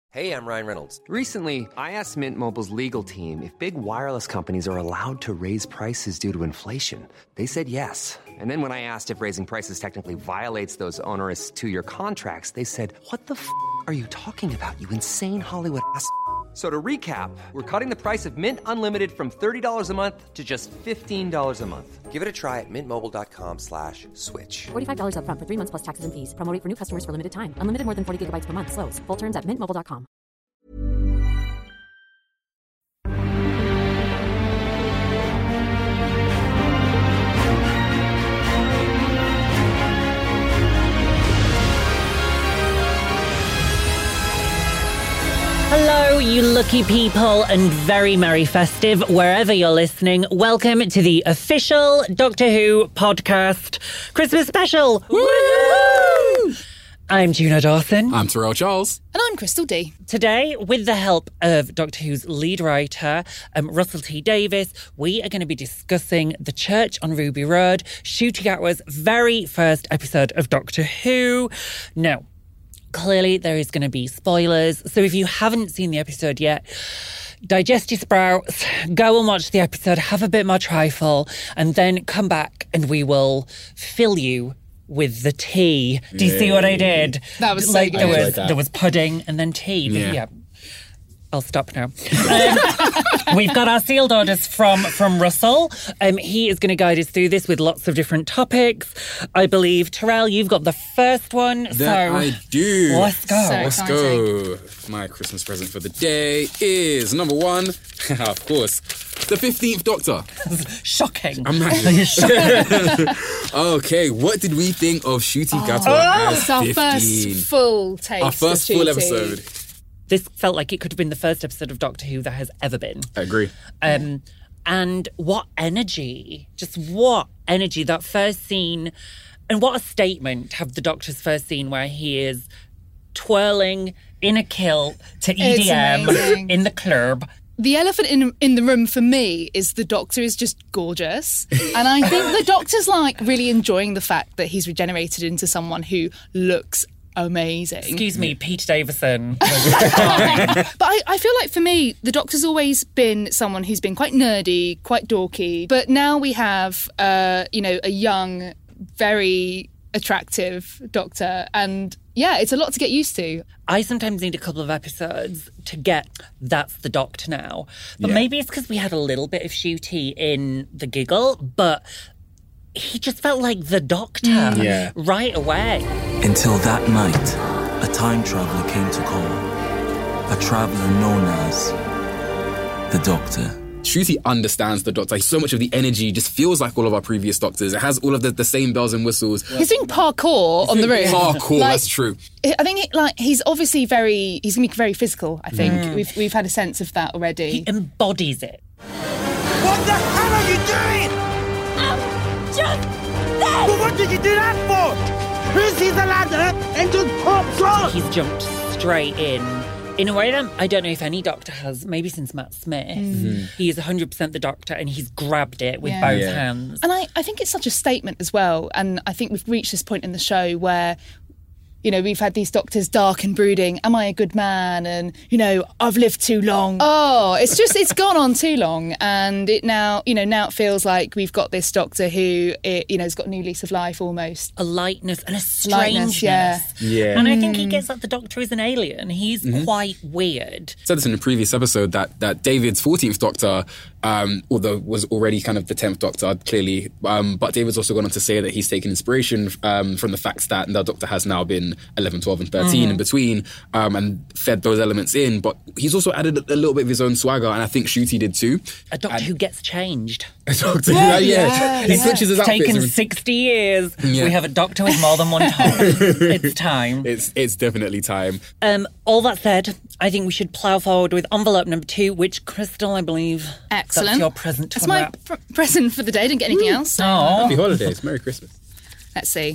Hey, I'm Ryan Reynolds. Recently, I asked Mint Mobile's legal team if big wireless companies are allowed to raise prices due to inflation. They said yes. And then when I asked if raising prices technically violates those onerous two-year contracts, they said, "What the f*** are you talking about, you insane Hollywood ass?" So to recap, we're cutting the price of Mint Unlimited from $30 a month to just $15 a month. Give it a try at mintmobile.com/switch. $45 up front for 3 months plus taxes and fees. Promo rate for new customers for limited time. Unlimited more than 40 gigabytes per month. Slows full terms at mintmobile.com. Hello, you lucky people, and very merry festive wherever you're listening. Welcome to the official Doctor Who podcast Christmas special. Woo! I'm Juno Dawson. I'm Terrell Charles. And I'm Crystal D. Today, with the help of Doctor Who's lead writer, Russell T Davies, we are going to be discussing The Church on Ruby Road, Ncuti Gatwa's very first episode of Doctor Who. Now, clearly, there is going to be spoilers. So if you haven't seen the episode yet, digest your sprouts, go and watch the episode, have a bit more trifle, and then come back and we will fill you with the tea. Do you see what I did? That was so good. There was pudding and then tea. Yeah. I'll stop now. We've got our sealed orders from Russell. He is going to guide us through this with lots of different topics. I believe, Terrell, you've got the first one. I do. Let's go. Let's go. My Christmas present for the day is, number one, of course, the 15th Doctor. Shocking. Imagine. Okay, what did we think of Ncuti Gatwa as It's our 15? first full taste. Our first of full Ncuti. episode. This felt like it could have been the first episode of Doctor Who there has ever been. I agree. And what energy, that first scene. And what a statement to have the Doctor's first scene where he is twirling in a kilt to It's EDM amazing. in the club. The elephant in the room for me is the Doctor is just gorgeous. And I think the Doctor's like really enjoying the fact that he's regenerated into someone who looks amazing. Excuse me, Peter Davison. But I feel like for me, the Doctor's always been someone who's been quite nerdy, quite dorky. But now we have, a young, very attractive Doctor. And yeah, it's a lot to get used to. I sometimes need a couple of episodes to get that's the Doctor now. But maybe it's because we had a little bit of Ncuti in The Giggle, but he just felt like the Doctor right away. Until that night, a time traveller came to call. A traveller known as the Doctor. Ncuti understands the Doctor. So much of the energy just feels like all of our previous Doctors. It has all of the same bells and whistles. He's doing parkour on the roof. Parkour, that's true. I think he's obviously he's going to be very physical, I think. We've had a sense of that already. He embodies it. What the hell are you doing? Just But what did you do that for? Who sees the ladder and just pops on? He's jumped straight in a way that I don't know if any Doctor has, maybe since Matt Smith. He is 100% the Doctor and he's grabbed it with both hands. And I think it's such a statement as well. And I think we've reached this point in the show where, we've had these Doctors dark and brooding. Am I a good man? And, I've lived too long. Oh, it's gone on too long. And it now it feels like we've got this Doctor who, has got a new lease of life almost. A lightness and a strangeness. Yeah. And I think he gets that the Doctor is an alien. He's quite weird. I said this in a previous episode that David's 14th Doctor, although was already kind of the 10th Doctor, clearly, but David's also gone on to say that he's taken inspiration from the fact that the Doctor has now been 11, 12 and 13 in between, and fed those elements in, but he's also added a little bit of his own swagger, and I think Ncuti did too. A Doctor who gets changed. A Doctor he switches his It's outfits. taken 60 years. Yeah. We have a Doctor with more than one top. It's time. It's definitely time. All that said, I think we should plough forward with envelope number 2, which, Crystal, I believe, Excellent. that's your present to That's my unwrap. present for the day. Didn't get anything else. So Happy holidays. Merry Christmas. let's see.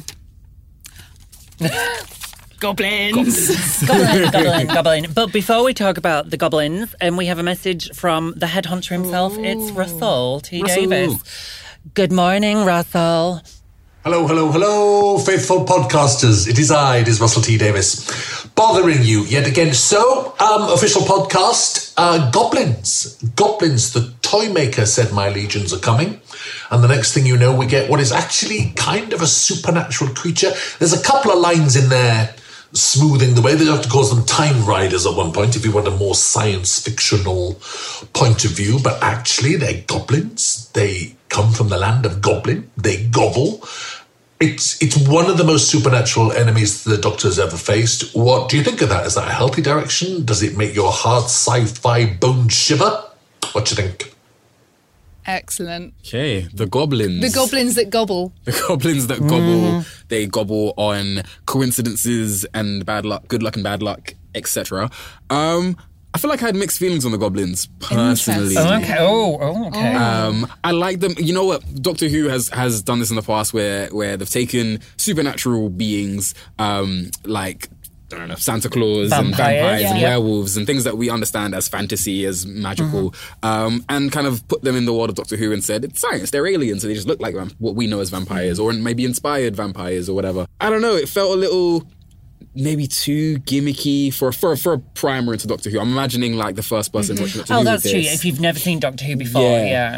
Goblins. Goblin. But before we talk about the goblins, we have a message from the headhunter himself. It's Russell T. Davis. Good morning, Russell. Hello, hello, hello, faithful podcasters. It is Russell T. Davis, bothering you yet again. So, official podcast, Goblins. Goblins, the toy maker said my legions are coming. And the next thing you know, we get what is actually kind of a supernatural creature. There's a couple of lines in there smoothing the way. They have to call them time riders at one point if you want a more science fictional point of view. But actually, they're goblins. They come from the land of Goblin. They gobble. It's one of the most supernatural enemies the Doctor has ever faced. What do you think of that? Is that a healthy direction? Does it make your hard sci-fi bones shiver? What do you think? Excellent. Okay, the goblins. The goblins that gobble. The goblins that gobble. They gobble on coincidences and bad luck, good luck and bad luck, etc. I feel like I had mixed feelings on the goblins, personally. Oh, okay. Okay. I like them. You know what? Doctor Who has done this in the past where they've taken supernatural beings, like, I don't know, Santa Claus and vampires and werewolves and things that we understand as fantasy, as magical, and kind of put them in the world of Doctor Who and said, it's science, they're aliens, so they just look like what we know as vampires, or maybe inspired vampires or whatever. I don't know, it felt a little maybe too gimmicky for a primer into Doctor Who. I'm imagining like the first person watching Doctor Who. Oh, that's with true. this. If you've never seen Doctor Who before, yeah.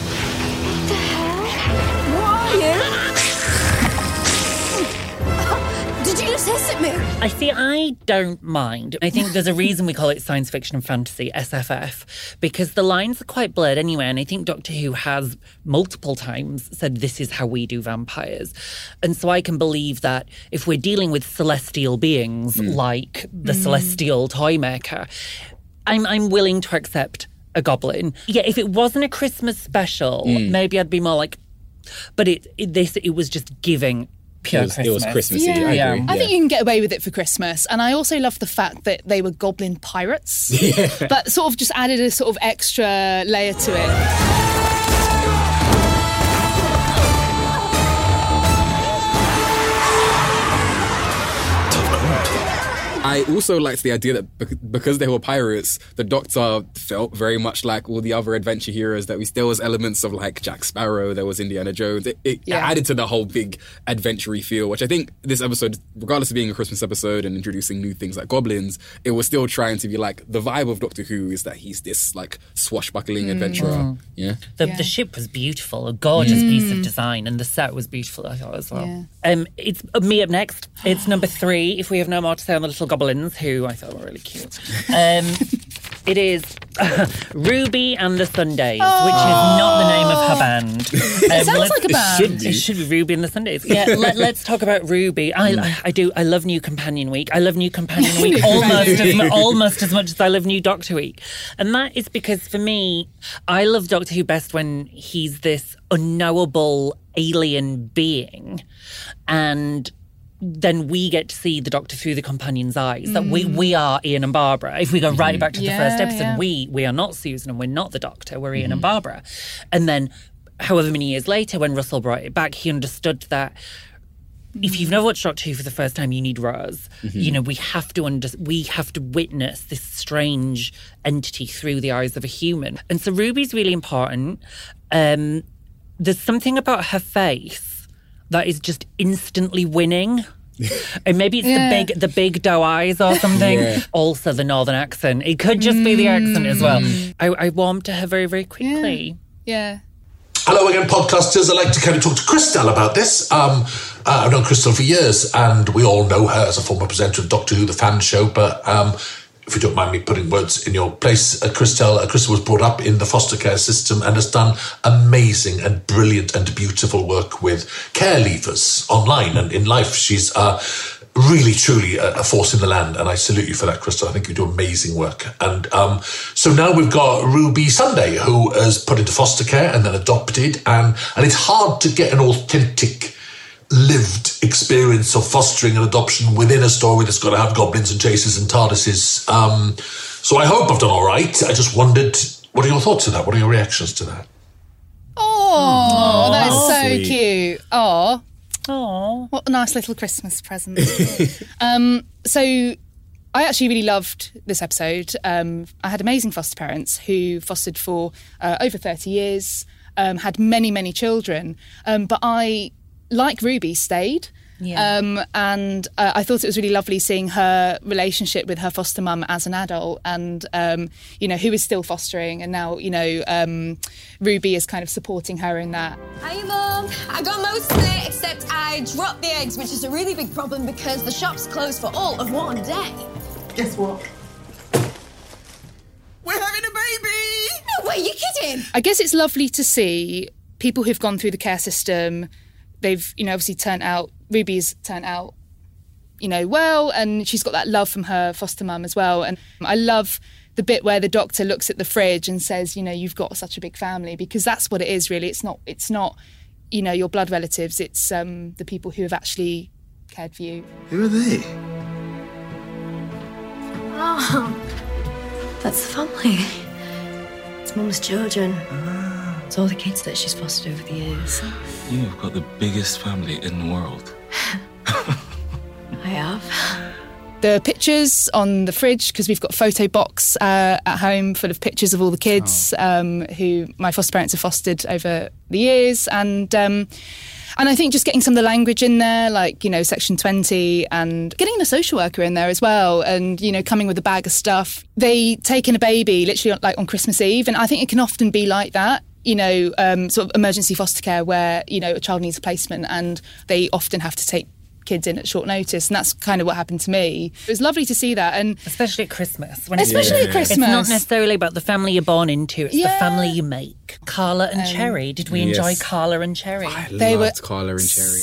Did you just hiss at me? I don't mind. I think there's a reason we call it science fiction and fantasy, SFF, because the lines are quite blurred anyway, and I think Doctor Who has multiple times said this is how we do vampires. And so I can believe that if we're dealing with celestial beings like the celestial toy maker, I'm willing to accept a goblin. Yeah, if it wasn't a Christmas special, maybe I'd be more like, but it was just giving pure Christmas. It was Christmassy, I agree. I think you can get away with it for Christmas. And I also love the fact that they were goblin pirates, but sort of just added a sort of extra layer to it. I also liked the idea that because they were pirates, the Doctor felt very much like all the other adventure heroes, that there was elements of like Jack Sparrow, there was Indiana Jones. It added to the whole big adventure-y feel, which I think this episode, regardless of being a Christmas episode and introducing new things like goblins, it was still trying to be like, the vibe of Doctor Who is that he's this like swashbuckling adventurer. Yeah. The ship was beautiful, a gorgeous piece of design, and the set was beautiful, I thought, as well. Yeah. It's me up next. It's number 3, if we have no more to say on the little goblins, who I thought were really cute. It is Ruby and the Sundays, which is not the name of her band. It sounds like a band. It should be Ruby and the Sundays. Yeah, let's talk about Ruby. I do. I love New Companion Week. I love New Companion Week almost as much as I love New Doctor Week. And that is because, for me, I love Doctor Who best when he's this unknowable alien being, and then we get to see the Doctor through the companion's eyes. That we are Ian and Barbara. If we go right back to the first episode, we are not Susan and we're not the Doctor, we're Ian and Barbara. And then however many years later, when Russell brought it back, he understood that if you've never watched Doctor Who for the first time, you need Rose. You know, we have to witness this strange entity through the eyes of a human. And so Ruby's really important. There's something about her face that is just instantly winning. And maybe it's the big doe eyes or something. Also the northern accent. It could just be the accent as well. I warmed to her very, very quickly. Yeah. Hello again, podcasters. I'd like to kind of talk to Crystal about this. I've known Crystal for years, and we all know her as a former presenter of Doctor Who, the fan show, but if you don't mind me putting words in your place, Crystal was brought up in the foster care system and has done amazing and brilliant and beautiful work with care leavers online and in life. She's really, truly a force in the land, and I salute you for that, Crystal. I think you do amazing work. And so now we've got Ruby Sunday, who is put into foster care and then adopted, and it's hard to get an authentic lived experience of fostering and adoption within a story that's got to have goblins and chases and TARDISes. So I hope I've done all right. I just wondered, what are your thoughts on that? What are your reactions to that? Oh, that is so sweet. cute. Oh, what a nice little Christmas present. So I actually really loved this episode. I had amazing foster parents who fostered for over 30 years, had many, many children. But I like Ruby, stayed. Yeah. And I thought it was really lovely seeing her relationship with her foster mum as an adult, and who is still fostering, and now Ruby is kind of supporting her in that. Hi, Mum. I got most of it, except I dropped the eggs, which is a really big problem because the shop's closed for all of one day. Guess what? We're having a baby! No way, you're kidding! I guess it's lovely to see people who've gone through the care system. They've, obviously Ruby's turned out, well, and she's got that love from her foster mum as well. And I love the bit where the doctor looks at the fridge and says, you've got such a big family, because that's what it is, really. It's not, your blood relatives. It's the people who have actually cared for you. Who are they? Oh, that's the family. It's Mum's children. It's all the kids that she's fostered over the years. You've got the biggest family in the world. I have. The pictures on the fridge, because we've got a photo box at home full of pictures of all the kids who my foster parents have fostered over the years. And I think just getting some of the language in there, like, Section 20, and getting a social worker in there as well, and, coming with a bag of stuff. They take in a baby literally on Christmas Eve, and I think it can often be like that. Sort of emergency foster care where, a child needs a placement and they often have to take kids in at short notice, and that's kind of what happened to me. It was lovely to see that, and especially at Christmas. At Christmas. It's not necessarily about the family you're born into, it's the family you make. Carla and Cherry. Did we enjoy Carla and Cherry? I loved Carla and Cherry.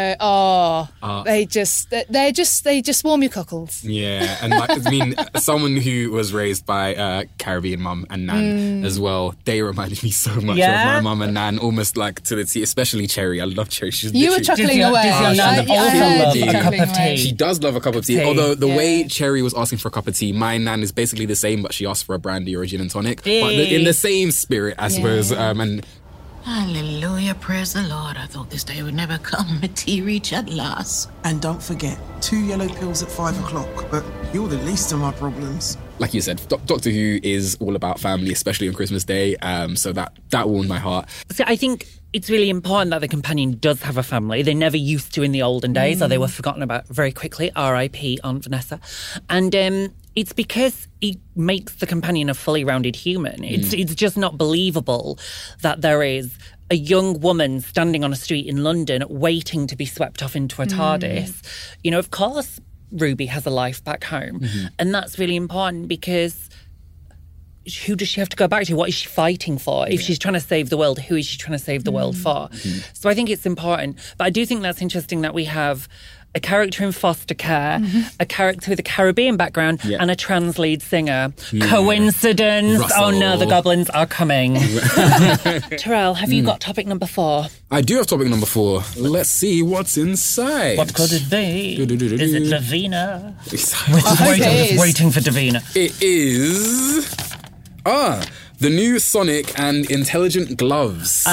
So, they just warm your cockles. Yeah, and someone who was raised by Caribbean mum and Nan as well, they reminded me so much of my mum and Nan, almost like to the T, especially Cherry. I love Cherry. You were chuckling away. Love a cup of tea. She does love a cup of tea. Although the way Cherry was asking for a cup of tea, my Nan is basically the same, but she asked for a brandy or a gin and tonic. But in the same spirit, I suppose. And hallelujah, praise the Lord. I thought this day would never come. My tea reach at last. And don't forget, 2 yellow pills at 5 o'clock. But you're the least of my problems. Like you said, Doctor Who is all about family, especially on Christmas Day. So that warmed my heart. So I think it's really important that the companion does have a family. They never used to in the olden days, or they were forgotten about very quickly. R.I.P. Aunt Vanessa. And it's because it makes the companion a fully rounded human. It's just not believable that there is a young woman standing on a street in London waiting to be swept off into a TARDIS. Of course, Ruby has a life back home. And that's really important, because who does she have to go back to? What is she fighting for? If she's trying to save the world, who is she trying to save the world for? So I think it's important. But I do think that's interesting that we have a character in foster care, a character with a Caribbean background, and a trans lead singer. Coincidence? Russell. Oh no, the goblins are coming. Terrell, have you got topic number 4? I do have topic number 4. Let's see what's inside. What could it be? Is it Davina? Waiting for Davina. It is... the new Sonic and Intelligent Gloves.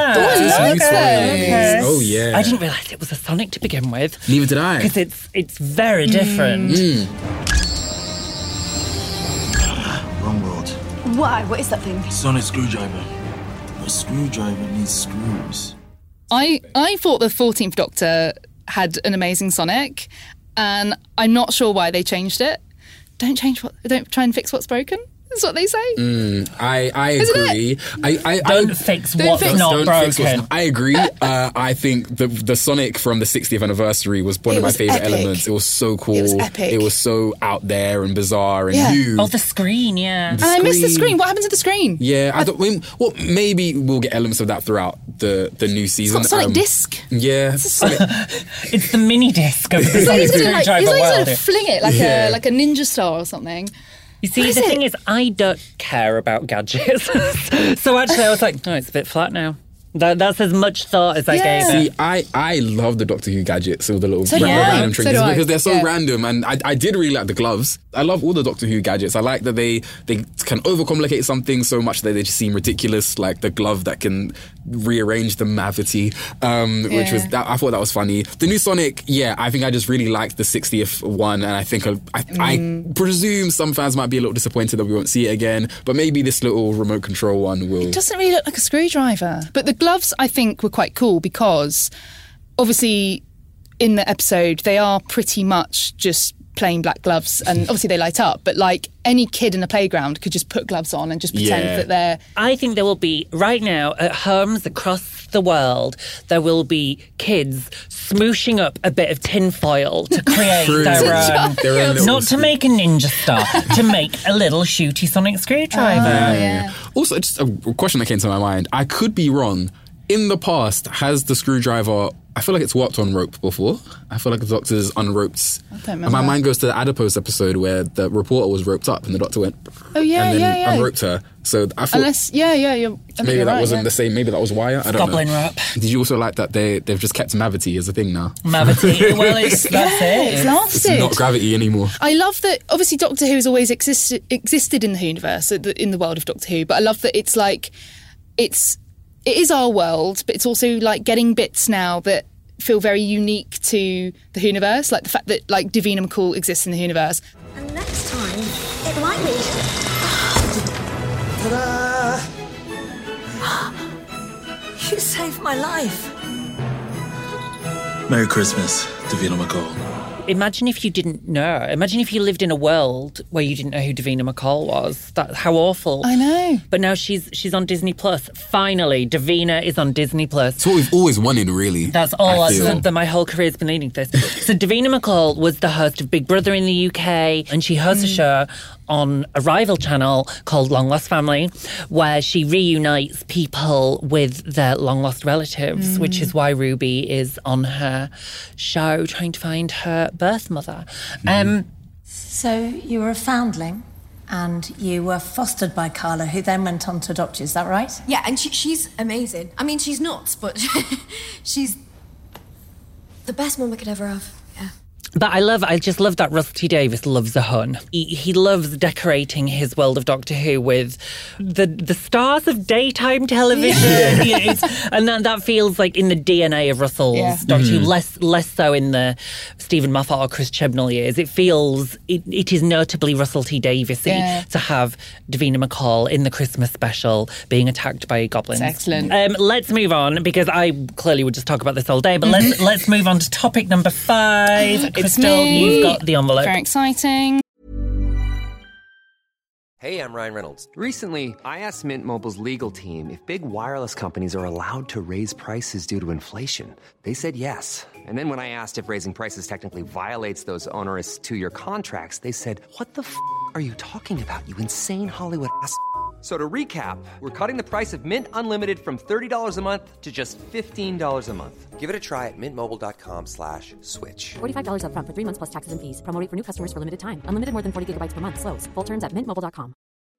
Okay. Oh, yeah. I didn't realise it was a Sonic to begin with. Neither did I. Because it's very different. Wrong world. Why? What is that thing? Sonic screwdriver. A screwdriver needs screws. I thought the 14th Doctor had an amazing Sonic, and I'm not sure why they changed it. Don't try and fix what's broken. That's what they say. I agree. Don't fix what's not broken. I agree. I think the Sonic from the 60th anniversary was one of my favourite elements. It was so cool. It was epic. It was so out there and bizarre and new. Oh, the screen, yeah. And I missed the screen. What happened to the screen? Yeah, I thought. Maybe we'll get elements of that throughout the new season. It's got Sonic disc. Yeah, it's the mini disc of the He's Sonic like screwdriver world. He's fling it like a ninja star or something. You see, the thing is, I don't care about gadgets. So actually, I was like, no, it's a bit flat now. That's as much thought as I gave See, it. I love the Doctor Who gadgets, all the little So do I. random So trinkets, do I. because they're so Yeah. random. And I did really like the gloves. I love all the Doctor Who gadgets. I like that they can overcomplicate something so much that they just seem ridiculous, like the glove that can rearrange the Mavity, which was I thought that was funny. The new Sonic, I think I just really liked the 60th one, and I think I presume some fans might be a little disappointed that we won't see it again, but maybe this little remote control one will. It doesn't really look like a screwdriver. But the gloves, I think, were quite cool because obviously in the episode, they are pretty much just plain black gloves, and obviously they light up, but like any kid in a playground could just put gloves on and just pretend that they're... I think there will be, right now, at homes across the world, there will be kids smooshing up a bit of tinfoil to create their own... Not to make a ninja star, to make a little shooty sonic screwdriver. Also, just a question that came to my mind. I could be wrong. In the past, has the screwdriver... I feel like it's worked on rope before. I feel like the doctor's unroped. I don't remember. And my mind goes to the Adipose episode where the reporter was roped up and the doctor went... Oh, yeah, and then unroped her. So I thought... Maybe that wasn't the same. Maybe that was wire. I don't Goblin know. rope. Did you also like that they've just kept Mavity as a thing now? Mavity. Well, that's it. It's lasted. It's not Gravity anymore. I love that, obviously, Doctor Who has always existed in the universe, in the world of Doctor Who, but I love that it's like... It is our world, but it's also like getting bits now that feel very unique to the universe, like the fact that like Davina McCall exists in the universe. And next time, it might be. Ta-da! You saved my life. Merry Christmas, Davina McCall. Imagine if you didn't know. Imagine if you lived in a world where you didn't know who Davina McCall was. How awful. I know. But now she's on Disney Plus. Finally, Davina is on Disney Plus. It's what we've always wanted, really. That's all that my whole career's been leading to this. So Davina McCall was the host of Big Brother in the UK, and she hosts a show on a rival channel called Long Lost Family, where she reunites people with their long lost relatives, which is why Ruby is on her show trying to find her birth mother. So you were a foundling and you were fostered by Carla, who then went on to adopt you, is that right? Yeah, and she's amazing. I mean, she's nuts, but she's the best mum I could ever have. Yeah. But I just love that Russell T Davies loves a Hun. He loves decorating his world of Doctor Who with the stars of daytime television. You know, and that feels like in the DNA of Russell's Doctor Who, less so in the Stephen Moffat or Chris Chibnall years. It feels, it is notably Russell T Davies-y to have Davina McCall in the Christmas special being attacked by goblins. It's excellent. Let's move on, because I clearly would just talk about this all day, but let's move on to topic number 5. Crystal, you've got the envelope. Very exciting. Hey, I'm Ryan Reynolds. Recently, I asked Mint Mobile's legal team if big wireless companies are allowed to raise prices due to inflation. They said yes. And then when I asked if raising prices technically violates those onerous 2-year contracts, they said, "What the f*** are you talking about, you insane Hollywood ass?" So to recap, we're cutting the price of Mint Unlimited from $30 a month to just $15 a month. Give it a try at mintmobile.com/switch. $45 up front for 3 months plus taxes and fees. Promo rate for new customers for limited time. Unlimited more than 40 gigabytes per month. Slows full terms at mintmobile.com.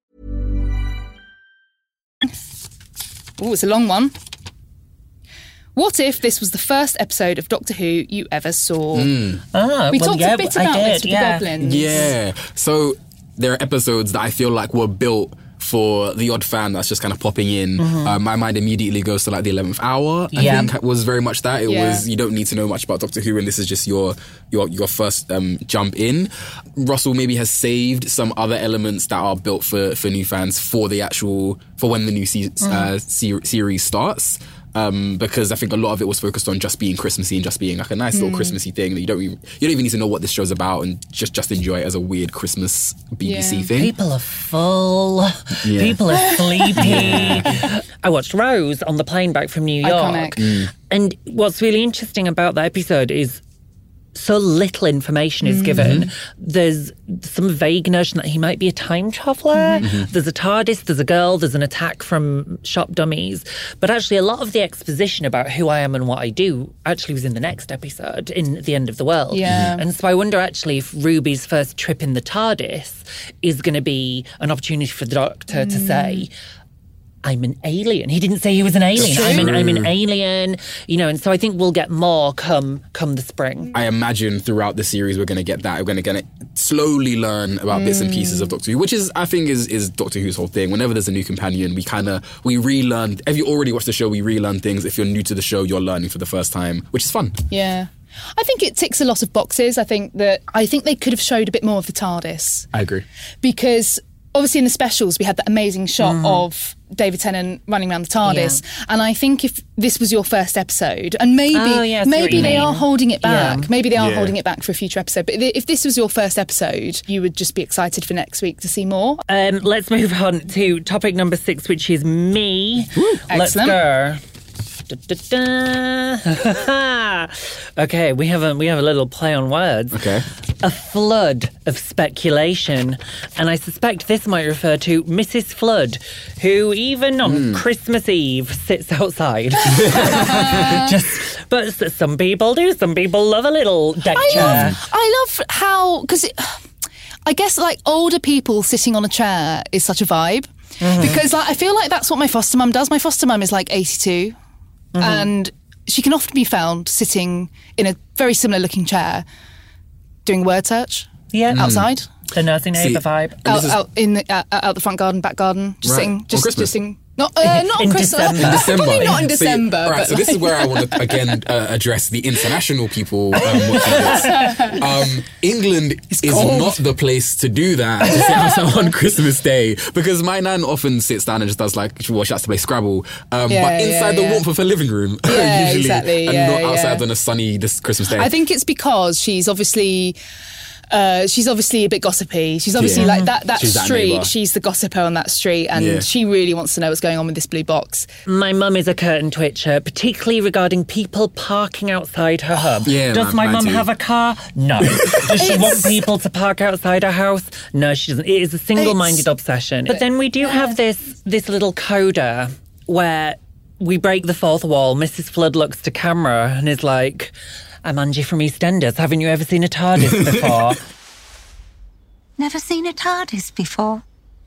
Oh, it's a long one. What if this was the first episode of Doctor Who you ever saw? We talked a bit about this with the goblins. Yeah. So there are episodes that I feel like were built for the odd fan that's just kind of popping in. My mind immediately goes to like the 11th hour. I think it was very much that. It was, you don't need to know much about Doctor Who and this is just your first jump in. Russell maybe has saved some other elements that are built for new fans for when the new series starts. Because I think a lot of it was focused on just being Christmassy and just being like a nice little Christmassy thing that you don't even need to know what this show's about and just enjoy it as a weird Christmas BBC thing. People are full. People are sleepy. I watched Rose on the plane back from New York. Iconic. And what's really interesting about that episode is so little information is given. There's some vague notion that he might be a time traveller. There's a TARDIS, there's a girl, there's an attack from shop dummies. But actually a lot of the exposition about who I am and what I do actually was in the next episode, in The End of the World. And so I wonder actually if Ruby's first trip in the TARDIS is going to be an opportunity for the Doctor to say, I'm an alien. He didn't say he was an alien. I'm an alien, and so I think we'll get more come the spring. I imagine throughout the series we're going to get that. We're going to slowly learn about bits and pieces of Doctor Who, which is, I think, is Doctor Who's whole thing. Whenever there's a new companion, we relearn. If you already watched the show, we relearn things. If you're new to the show, you're learning for the first time, which is fun. Yeah. I think it ticks a lot of boxes. I think they could have showed a bit more of the TARDIS. I agree. Because obviously in the specials we had that amazing shot of David Tennant running around the TARDIS, and I think if this was your first episode, and maybe they are holding it back, maybe they are holding it back for a future episode, but if this was your first episode, you would just be excited for next week to see more. Let's move on to topic number 6, which is me. Woo, let's go. Okay, we have a little play on words. Okay. A flood of speculation, and I suspect this might refer to Mrs. Flood, who even on Christmas Eve sits outside. But some people do. Some people love a little deck chair. I love how, because I guess like older people sitting on a chair is such a vibe, because like, I feel like that's what my foster mum does. My foster mum is like 82. And she can often be found sitting in a very similar looking chair doing word search outside. The nursing neighbour vibe. Out the front garden, back garden, just sitting. Just sitting. Not on Christmas. In December. Probably not in December. All right, so this is where I want to, again, address the international people watching this. England is not the place to do that, to sit outside on Christmas Day, because my nan often sits down and just does like, she has to play Scrabble, but inside the warmth of her living room, usually, exactly. and not outside on a sunny this Christmas Day. I think it's because she's obviously a bit gossipy. She's obviously like that street. She's the gossiper on that street, and she really wants to know what's going on with this blue box. My mum is a curtain twitcher, particularly regarding people parking outside her hub. Does my mum have a car? No. Does she want people to park outside her house? No, she doesn't. It is a single-minded obsession. But then we do have this little coda where we break the fourth wall. Mrs. Flood looks to camera and is like, I'm Angie from EastEnders. Haven't you ever seen a TARDIS before? Never seen a TARDIS before.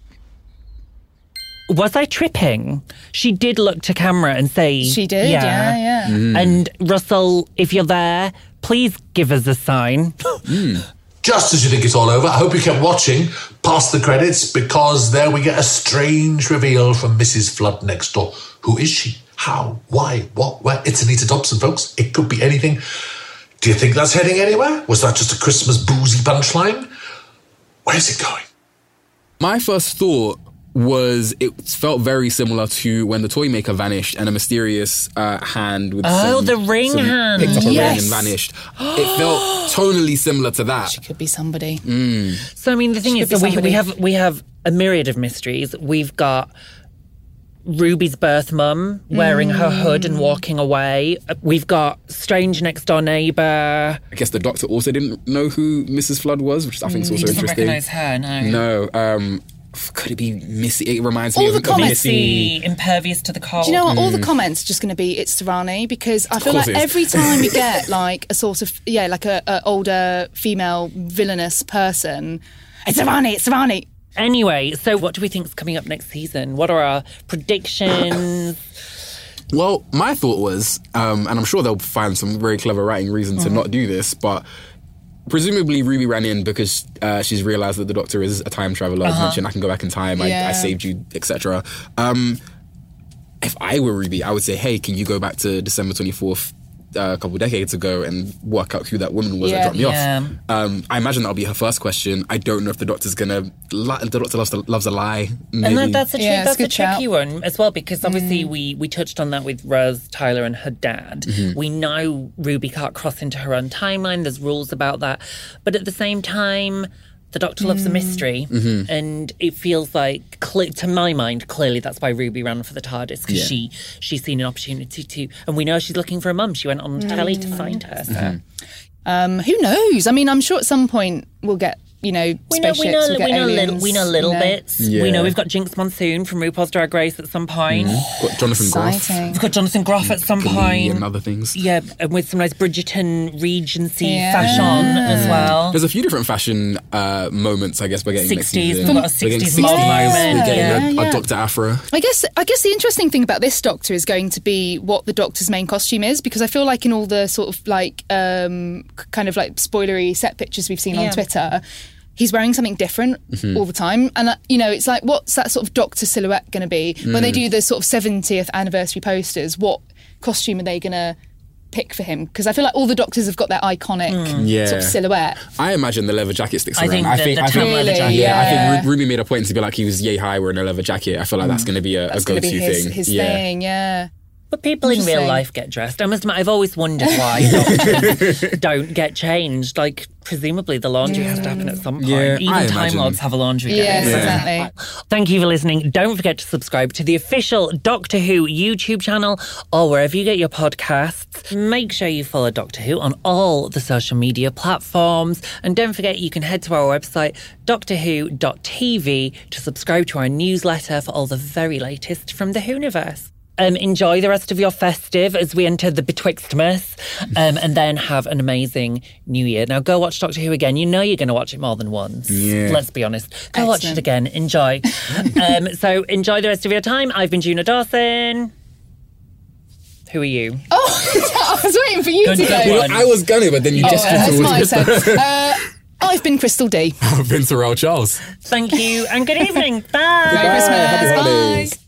Was I tripping? She did look to camera and say... She did, yeah. And Russell, if you're there, please give us a sign. Just as you think it's all over, I hope you kept watching past the credits, because there we get a strange reveal from Mrs. Flood next door. Who is she? How? Why? What? Where? It's Anita Dobson, folks. It could be anything. Do you think that's heading anywhere? Was that just a Christmas boozy punchline? Where's it going? My first thought was it felt very similar to when the toy maker vanished and a mysterious hand with the ring hand picked up a ring and vanished. It felt tonally similar to that. She could be somebody. So I mean, the thing is, that we have a myriad of mysteries. We've got Ruby's birth mum wearing her hood and walking away. We've got strange next door neighbour. I guess the doctor also didn't know who Mrs. Flood was, which I think is also interesting. Recognise her, no. No. Could it be Missy? It reminds me of Missy, impervious to the cold. Do you know what? All the comments are just going to be, it's Serrani, because I feel like every time we get like a sort of, like a older female villainous person, it's Serrani. Anyway, so what do we think is coming up next season? What are our predictions? Well, my thought was, and I'm sure they'll find some very clever writing reason to not do this, but presumably Ruby ran in because she's realised that the Doctor is a time traveller. As mentioned, I can go back in time, I saved you, etc. If I were Ruby, I would say, hey, can you go back to December 24th, a couple of decades ago and work out who that woman was that dropped me off. I imagine that'll be her first question. I don't know if the Doctor's gonna... The Doctor loves a lie, maybe. And that's a tricky one as well, because obviously we touched on that with Rose, Tyler and her dad. We know Ruby can't cross into her own timeline. There's rules about that. But at the same time, the Doctor loves a mystery, and it feels like, to my mind, clearly that's why Ruby ran for the TARDIS, because she's seen an opportunity to, and we know she's looking for a mum. She went on telly to find her. So. Who knows? I mean, I'm sure at some point we'll get, spaceships, we'll get aliens. We know little bits. Yeah. We know we've got Jinx Monsoon from RuPaul's Drag Race at some point. Got Jonathan Groff. We've got Jonathan Groff at some point. And other things. Yeah, and with some nice Bridgerton Regency fashion as well. There's a few different fashion moments, I guess, we're getting next season. We've got a 60s moment. We're getting a Dr. Afro. I guess the interesting thing about this Doctor is going to be what the Doctor's main costume is, because I feel like in all the sort of like kind of like spoilery set pictures we've seen on Twitter, he's wearing something different all the time. And, it's like, what's that sort of Doctor silhouette going to be? When they do the sort of 70th anniversary posters, what costume are they going to pick for him? Because I feel like all the doctors have got their iconic sort of silhouette. I imagine the leather jacket sticks around. I think the tan leather jacket. Yeah, I think Ruby made a point to be like, he was yay high wearing a leather jacket. I feel like that's going to be a go-to thing. His thing, yeah. But people in real life get dressed. I must admit, I've always wondered why doctors don't get changed. Like, presumably the laundry has to happen at some point. Yeah, Even Time Lords have a laundry day. Yes, exactly. Thank you for listening. Don't forget to subscribe to the official Doctor Who YouTube channel or wherever you get your podcasts. Make sure you follow Doctor Who on all the social media platforms. And don't forget, you can head to our website, doctorwho.tv, to subscribe to our newsletter for all the very latest from the Whoniverse. Enjoy the rest of your festive as we enter the Betwixtmas, and then have an amazing New Year. Now go watch Doctor Who again. You know you're going to watch it more than once. Yeah. Let's be honest. Go watch it again. Enjoy. So enjoy the rest of your time. I've been Juna Dawson. Who are you? Oh, I was waiting for you to go. Well, I was gonna, but then you gestured towards Crystal. I've been Crystal D. I've been Terrell Charles. Thank you and good evening. Bye. Merry Christmas. Happy holidays. Bye.